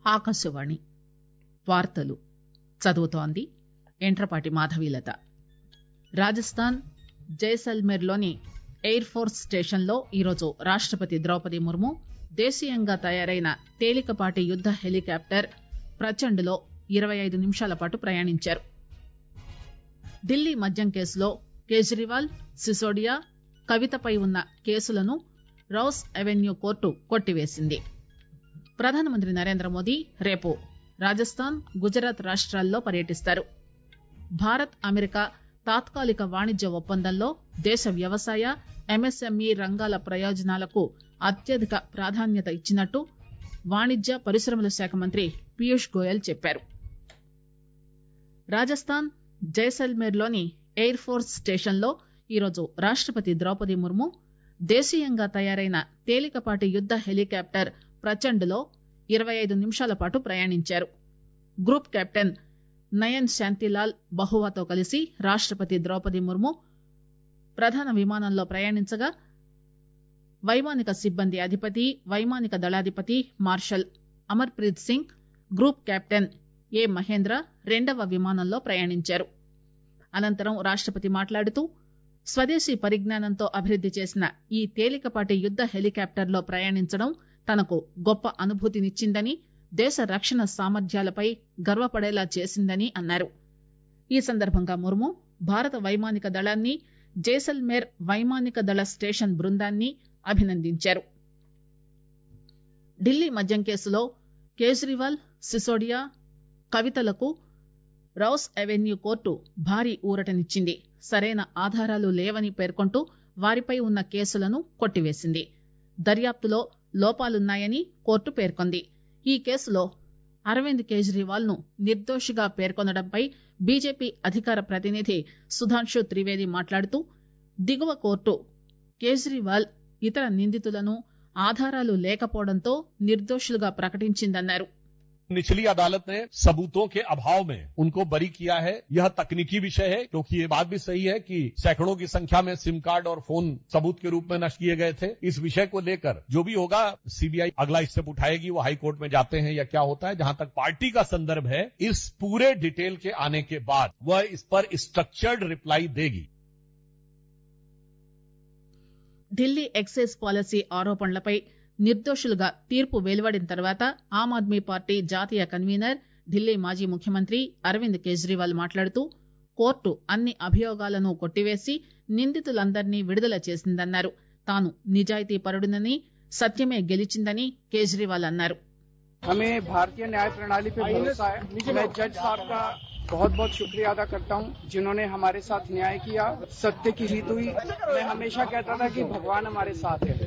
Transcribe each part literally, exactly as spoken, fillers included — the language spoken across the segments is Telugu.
ఆకాశవాణి వార్తలు చదువుతోంది ఎంట్రపాటి మాధవీలత. రాజస్థాన్ జైసల్మేర్ లోని ఎయిర్ ఫోర్స్ స్టేషన్ లో ఈరోజు రాష్టపతి ద్రౌపది ముర్ము దేశీయంగా తయారైన తేలికపాటి యుద్ద హెలికాప్టర్ ప్రచండ్ లో ఇరవై ఐదు నిమిషాల పాటు ప్రయాణించారు. ఢిల్లీ మద్యం కేసులో కేజ్రీవాల్, సిసోడియా, కవితపై ఉన్న కేసులను రౌస్ అవెన్యూ కోర్టు కొట్టివేసింది. ప్రధానమంత్రి నరేంద్రమోదీ రేపు రాజస్థాన్, గుజరాత్ రాష్టాల్లో పర్యటిస్తారు. భారత్ అమెరికా తాత్కాలిక వాణిజ్య ఒప్పందంలో దేశ వ్యవసాయ, ఎంఎస్ఎంఈ రంగాల ప్రయోజనాలకు అత్యధిక ప్రాధాన్యత ఇచ్చినట్టు వాణిజ్య పరిశ్రమల శాఖ మంత్రి పీయూష్ గోయల్ చెప్పారు. రాజస్థాన్ జైసల్మేర్ లోని ఎయిర్ ఫోర్స్ స్టేషన్ లో ఈరోజు రాష్టపతి ద్రౌపది ముర్ము దేశీయంగా తయారైన తేలికపాటి యుద్ద హెలికాప్టర్ ప్రచండ్ లో ఇరవై ఐదు నిమిషాల పాటు ప్రయాణించారు. గ్రూప్ కెప్టెన్ నయన్ శాంతిలాల్ బహువాతో కలిసి రాష్టపతి ద్రౌపది ముర్ము ప్రధాన విమానంలో ప్రయాణించగా వైమానిక సిబ్బంది అధిపతి, వైమానిక దళాధిపతి marshal Amar Preet Singh, group captain A Mahendra రెండవ విమానంలో ప్రయాణించారు. అనంతరం రాష్టపతి మాట్లాడుతూ స్వదేశీ పరిజ్ఞానంతో అభివృద్ది చేసిన ఈ తేలికపాటి యుద్ద హెలికాప్టర్ లో ప్రయాణించడం తనకు గొప్ప అనుభూతినిచ్చిందని, దేశ రక్షణ సామర్థ్యాలపై గర్వపడేలా చేసిందని అన్నారు. ఈ సందర్భంగా ముర్ము భారత వైమానిక దళాన్ని, జైసల్మేర్ వైమానిక దళ స్టేషన్ బృందాన్ని అభినందించారు. ఢిల్లీ మద్యం కేసులో కేజ్రీవాల్, సిసోడియా, కవితలకు రౌస్ అవెన్యూ కోర్టు భారీ ఊరటనిచ్చింది. సరైన ఆధారాలు లేవని పేర్కొంటూ వారిపై ఉన్న కేసులను కొట్టివేసింది. దర్యాప్తులో లోపాలున్నాయని కోర్టు పేర్కొంది. ఈ కేసులో అరవింద్ కేజ్రీవాల్ ను నిర్దోషిగా పేర్కొనడంపై బీజేపీ అధికార ప్రతినిధి సుధాంశు త్రివేది మాట్లాడుతూ దిగువ కోర్టు కేజ్రీవాల్, ఇతర నిందితులను ఆధారాలు లేకపోవడంతో నిర్దోషులుగా ప్రకటించిందన్నారు. निचली अदालत ने सबूतों के अभाव में उनको बरी किया है. यह तकनीकी विषय है, क्योंकि ये बात भी सही है कि सैकड़ों की संख्या में सिम कार्ड और फोन सबूत के रूप में नष्ट किए गए थे. इस विषय को लेकर जो भी होगा सीबीआई अगला स्टेप उठाएगी. वो हाई कोर्ट में जाते हैं या क्या होता है. जहां तक पार्टी का संदर्भ है, इस पूरे डिटेल के आने के बाद वह इस पर स्ट्रक्चर्ड रिप्लाई देगी. ఢిల్లీ ఎక్సైజ్ పాలసీ ఆరోపణలపై నిర్దోషులుగా తీర్పు వెలువడిన తర్వాత ఆమ్ ఆద్మీ పార్టీ జాతీయ కన్వీనర్, ఢిల్లీ మాజీ ముఖ్యమంత్రి అరవింద్ కేజ్రీవాల్ మాట్లాడుతూ కోర్టు అన్ని అభియోగాలను కొట్టివేసి నిందితులందరినీ విడుదల చేసిందన్నారు. తాను నిజాయితీ పరుడినని, సత్యమే గెలిచిందని కేజ్రీవాల్ అన్నారు. हमें भारतीय न्याय प्रणाली पे भरोसा है. मैं जज साहब का बहुत बहुत शुक्रिया अदा करता हूं, जिन्होंने हमारे साथ न्याय किया, सत्य की जीत हुई. मैं हमेशा कहता था कि भगवान हमारे साथ है.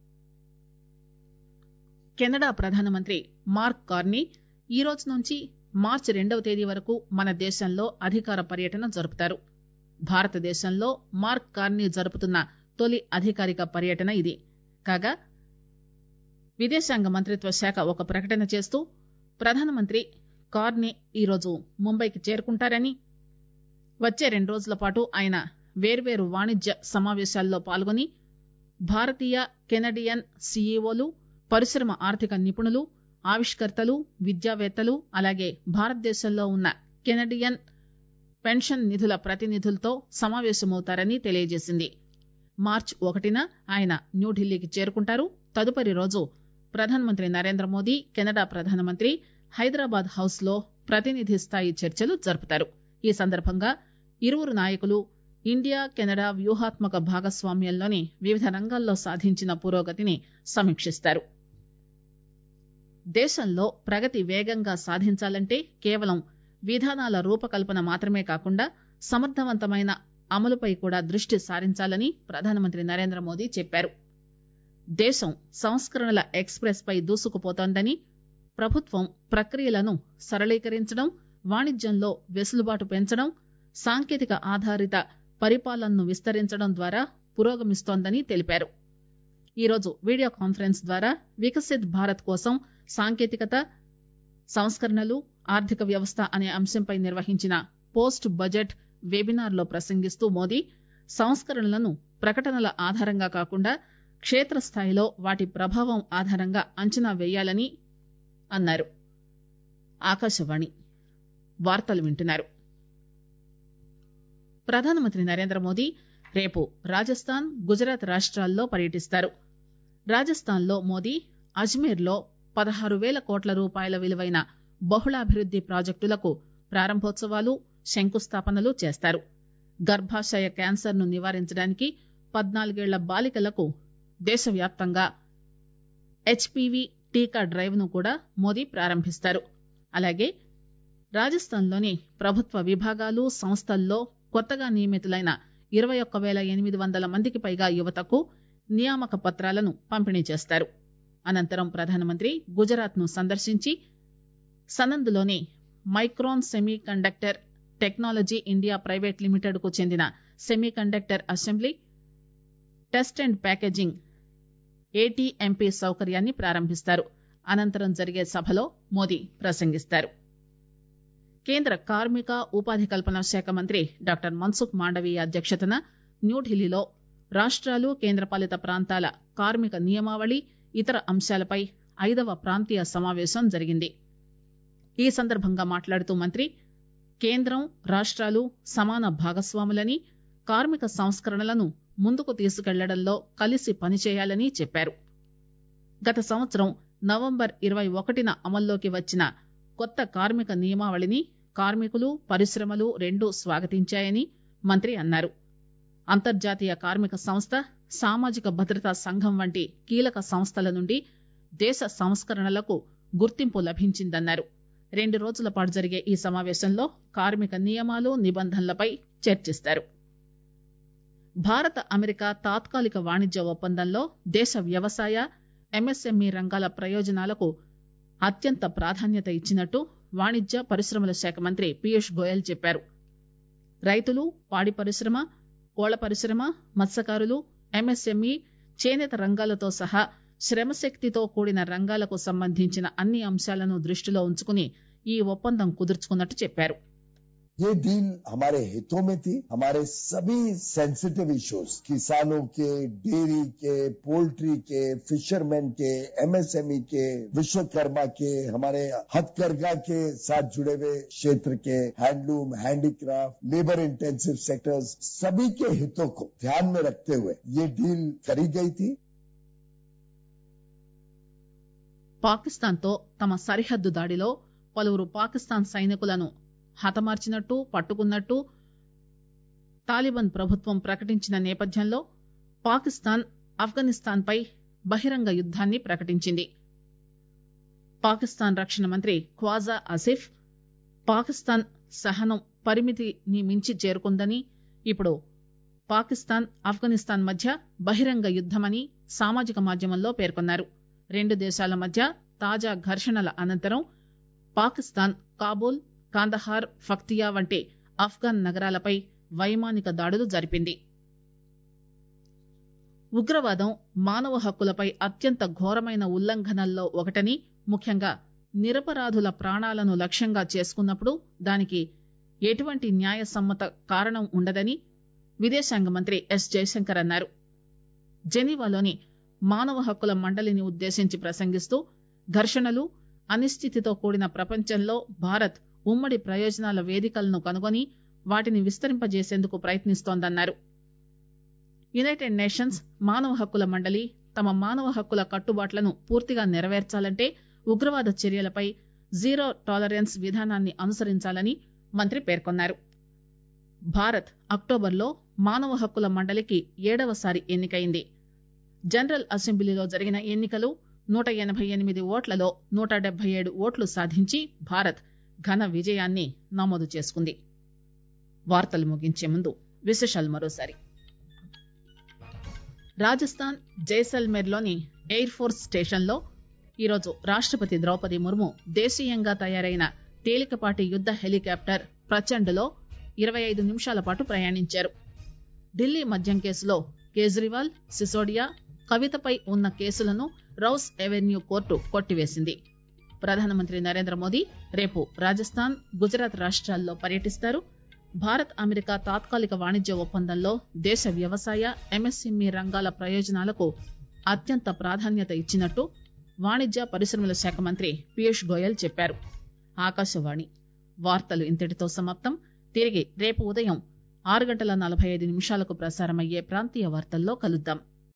కెనడా ప్రధానమంత్రి మార్క్ కార్నీ ఈ రోజు నుంచి మార్చి రెండవ తేదీ వరకు మన దేశంలో అధికార పర్యటన జరుపుతారు. భారతదేశంలో మార్క్ కార్నీ జరుపుతున్న తొలి అధికారిక పర్యటన ఇది. కాగా విదేశాంగ మంత్రిత్వ శాఖ ఒక ప్రకటన చేస్తూ ప్రధానమంత్రి కార్నీ ఈరోజు ముంబైకి చేరుకుంటారని, వచ్చే రెండు రోజుల పాటు ఆయన వేర్వేరు వాణిజ్య సమావేశాల్లో పాల్గొని భారతీయ, కెనడియన్ సీఈఓలు, పరిశ్రమ ఆర్థిక నిపుణులు, ఆవిష్కర్తలు, విద్యావేత్తలు, అలాగే భారతదేశంలో ఉన్న కెనడియన్ పెన్షన్ నిధుల ప్రతినిధులతో సమావేశమవుతారని తెలియజేసింది. మార్చి ఒకటిన ఆయన న్యూఢిల్లీకి చేరుకుంటారు. తదుపరి రోజు ప్రధానమంత్రి నరేంద్ర మోదీ, కెనడా ప్రధానమంత్రి హైదరాబాద్ హౌస్ లో ప్రతినిధి స్థాయి చర్చలు జరుపుతారు. ఈ సందర్భంగా ఇరువురు నాయకులు ఇండియా కెనడా వ్యూహాత్మక భాగస్వామ్యంలోని వివిధ రంగాల్లో సాధించిన పురోగతిని సమీక్షిస్తారు. దేశంలో ప్రగతి వేగంగా సాధించాలంటే కేవలం విధానాల రూపకల్పన మాత్రమే కాకుండా సమర్థవంతమైన అమలుపై కూడా దృష్టి సారించాలని ప్రధానమంత్రి నరేంద్ర మోదీ చెప్పారు. దేశం సంస్కరణల ఎక్స్ప్రెస్ పై దూసుకుపోతోందని, ప్రభుత్వం ప్రక్రియలను సరళీకరించడం, వాణిజ్యంలో వెసులుబాటు పెంచడం, సాంకేతిక ఆధారిత పరిపాలనను విస్తరించడం ద్వారా పురోగమిస్తోందని తెలిపారు. ఈరోజు వీడియో కాన్ఫరెన్స్ ద్వారా వికసిత్ భారత్ కోసం సాంకేతికత, సంస్కరణలు, ఆర్థిక వ్యవస్థ అనే అంశంపై నిర్వహించిన పోస్ట్ బడ్జెట్ వెబినార్ లో ప్రసంగిస్తూ మోదీ సంస్కరణలను ప్రకటనల ఆధారంగా కాకుండా క్షేత్రస్థాయిలో వాటి ప్రభావం ఆధారంగా అంచనా వేయాలని అన్నారు. ఆకాశవాణి వార్తలు వింటున్నారు. ప్రధానమంత్రి నరేంద్ర మోదీ రేపు రాజస్థాన్, గుజరాత్ రాష్ట్రాల్లో పర్యటిస్తారు. రాజస్థాన్ లో మోదీ అజ్మీర్ లో పదహారు పేల కోట్ల రూపాయల విలువైన బహుళాభివృద్ది ప్రాజెక్టులకు ప్రారంభోత్సవాలు, శంకుస్థాపనలు చేస్తారు. గర్భాశయ క్యాన్సర్ ను నివారించడానికి పద్నాలుగేళ్ల బాలికలకు దేశవ్యాప్తంగా హెచ్పివి టీకా డ్రైవ్ ను కూడా మోదీ ప్రారంభిస్తారు. అలాగే రాజస్థాన్ లోని ప్రభుత్వ విభాగాలు, సంస్థల్లో కొత్తగా నియమితులైన ఇరవై ఒక్క పేల ఎనిమిది వందల మందికి పైగా యువతకు నియామక పత్రాలను పంపిణీ చేస్తారు. అనంతరం ప్రధానమంత్రి గుజరాత్ ను సందర్శించి సనంద్ లోని Micron semiconductor technology India private limited కు చెందిన semiconductor assembly, test and packaging ATMP సౌకర్యాన్ని ప్రారంభిస్తారు. అనంతరం జరిగే సభలో మోదీ ప్రసంగిస్తారు. కేంద్ర కార్మిక, ఉపాధి కల్పన శాఖ మంత్రి డాక్టర్ మన్సుఖ్ మాండవీయ అధ్యక్షతన న్యూఢిల్లీలో రాష్ట్రాలు, కేంద్రపాలిత ప్రాంతాల కార్మిక నియమావళి, ఇతర అంశాలపై ఐదవ ప్రాంతీయ సమావేశం జరిగింది. ఈ సందర్భంగా మాట్లాడుతూ మంత్రి కేంద్రం, రాష్ట్రాలు సమాన భాగస్వాములని, కార్మిక సంస్కరణలను ముందుకు తీసుకెళ్లడంలో కలిసి పనిచేయాలని చెప్పారు. గత సంవత్సరం నవంబర్ ఇరవై ఒకటిన అమల్లోకి వచ్చిన కొత్త కార్మిక నియమావళిని కార్మికులు, పరిశ్రమలు రెండూ స్వాగతించాయని మంత్రి అన్నారు. అంతర్జాతీయ కార్మిక సంస్థ, సామాజిక భద్రతా సంఘం వంటి కీలక సంస్థల నుండి దేశ సంస్కరణలకు గుర్తింపు లభించిందన్నారు. రెండు రోజుల పాటు జరిగే ఈ సమావేశంలో కార్మిక నియమాలు, నిబంధనలపై చర్చిస్తారు. భారత అమెరికా తాత్కాలిక వాణిజ్య ఒప్పందంలో దేశ వ్యవసాయ, ఎంఎస్ఎంఈ రంగాల ప్రయోజనాలకు అత్యంత ప్రాధాన్యత ఇచ్చినట్టు వాణిజ్య, పరిశ్రమల శాఖ మంత్రి పీయూష్ గోయల్ చెప్పారు. రైతులు, పాడి పరిశ్రమ, కోళ్ల పరిశ్రమ, మత్స్యకారులు, ఎంఎస్ఎంఈ, చేనేత రంగాలతో సహా శ్రమశక్తితో కూడిన రంగాలకు సంబంధించిన అన్ని అంశాలను దృష్టిలో ఉంచుకుని ఈ ఒప్పందం కుదుర్చుకున్నట్టు చెప్పారు. ये डील हमारे हितों में थी. हमारे सभी सेंसिटिव इश्यूज, किसानों के, डेयरी के, पोल्ट्री के, फिशरमैन के, एमएसएमई के, विश्वकर्मा के, हमारे हथकरघा के साथ जुड़े हुए क्षेत्र के, handloom, handicraft, labour intensive sectors, सभी के हितों को ध्यान में रखते हुए ये डील करी गई थी. పాకిస్తాన్ తో తమ సరిహద్దు దాడిలో పలువురు పాకిస్తాన్ సైనికులను హతమార్చినట్టు, పట్టుకున్నట్టు తాలిబాన్ ప్రభుత్వం ప్రకటించిన నేపథ్యంలో పాకిస్తాన్ ఆఫ్ఘనిస్తాన్ పై బహిరంగ యుద్దాన్ని ప్రకటించింది. పాకిస్తాన్ రక్షణ మంత్రి ఖ్వాజా ఆసిఫ్ పాకిస్తాన్ సహనం పరిమితిని మించి చేరుకుందని, ఇప్పుడు పాకిస్తాన్, ఆఫ్ఘనిస్తాన్ మధ్య బహిరంగ యుద్దమని సామాజిక మాధ్యమంలో పేర్కొన్నారు. రెండు దేశాల మధ్య తాజా ఘర్షణల అనంతరం పాకిస్తాన్ కాబూల్, కాందహార్, ఫక్తియా వంటి ఆఫ్ఘాన్ నగరాలపై వైమానిక దాడులు జరిపింది. ఉగ్రవాదం మానవ హక్కులపై అత్యంత ఘోరమైన ఉల్లంఘనల్లో ఒకటని, ముఖ్యంగా నిరపరాధుల ప్రాణాలను లక్ష్యంగా చేసుకున్నప్పుడు దానికి ఎటువంటి న్యాయసమ్మత కారణం ఉండదని విదేశాంగ మంత్రి ఎస్ జయశంకర్ అన్నారు. జెనీవాలోని మానవ హక్కుల మండలిని ఉద్దేశించి ప్రసంగిస్తూ ఘర్షణలు, అనిశ్చితితో కూడిన ప్రపంచంలో భారత్ ఉమ్మడి ప్రయోజనాల వేదికలను కనుగొని వాటిని విస్తరింపజేసేందుకు ప్రయత్నిస్తోందన్నారు. యునైటెడ్ నేషన్స్ మానవ హక్కుల మండలి తమ మానవ హక్కుల కట్టుబాట్లను పూర్తిగా నెరవేర్చాలంటే ఉగ్రవాద చర్యలపై జీరో టాలరెన్స్ విధానాన్ని అనుసరించాలని మంత్రి పేర్కొన్నారు. భారత్ అక్టోబర్లో మానవ హక్కుల మండలికి ఏడవసారి ఎన్నికైంది. జనరల్ అసెంబ్లీలో జరిగిన ఎన్నికలు నూట ఎనబై ఎనిమిది ఓట్లలో నూట డెబ్బై ఏడు ఓట్లు సాధించి భారత్ ఘన విజయాన్ని నమోదు చేసుకుంది. వార్తలు ముగించే ముందు విశేషాలు మరోసారి. రాజస్థాన్ జైసల్మేర్ లోని ఎయిర్ ఫోర్స్ స్టేషన్ లో ఈరోజు రాష్టపతి ద్రౌపది ముర్ము దేశీయంగా తయారైన తేలికపాటి యుద్ద హెలికాప్టర్ ప్రచండ్ లో ఇరవై ఐదు నిమిషాల పాటు ప్రయాణించారు. ఢిల్లీ మద్యం కేసులో కేజ్రీవాల్, సిసోడియా, కవితపై ఉన్న కేసులను రౌస్ ఎవెన్యూ కోర్టు కొట్టివేసింది. ప్రధానమంత్రి నరేంద్ర మోదీ రేపు రాజస్థాన్, గుజరాత్ రాష్ట్రాల్లో పర్యటిస్తారు. భారత్ అమెరికా తాత్కాలిక వాణిజ్య ఒప్పందంలో దేశ వ్యవసాయ, ఎంఎస్ఎంఈ రంగాల ప్రయోజనాలకు అత్యంత ప్రాధాన్యత ఇచ్చినట్టు వాణిజ్య, పరిశ్రమల శాఖ మంత్రి పీయూష్ గోయల్ చెప్పారు. ఆకాశవాణి వార్తలు ఇంతటితో సమాప్తం. తిరిగి రేపు ఉదయం ఆరు గంటల నలభై ఐదు నిమిషాలకు ప్రసారమయ్యే ప్రాంతీయ వార్తల్లో కలుద్దాం.